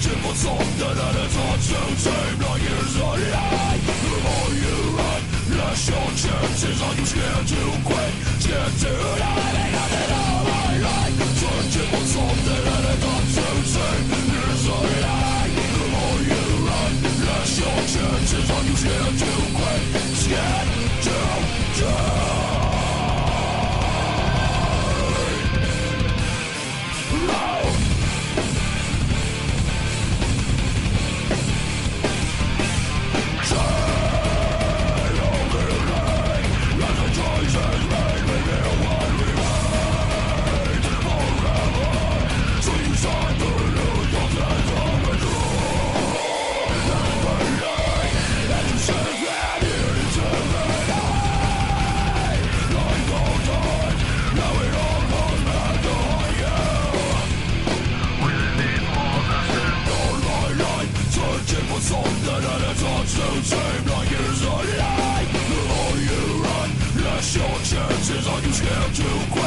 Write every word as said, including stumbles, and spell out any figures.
searching for something and it's all to seem like years a lie. The more you run, less your chances. Are you scared to quit? Scared to die? Ain't nothing all I like. Searching for something and it's all to seem years a lie. The more you run, less your chances. Are you scared to quit? Scared to die? Something and it's all to seem like years a lie. The more you run, less your chances. Are you scared to quit?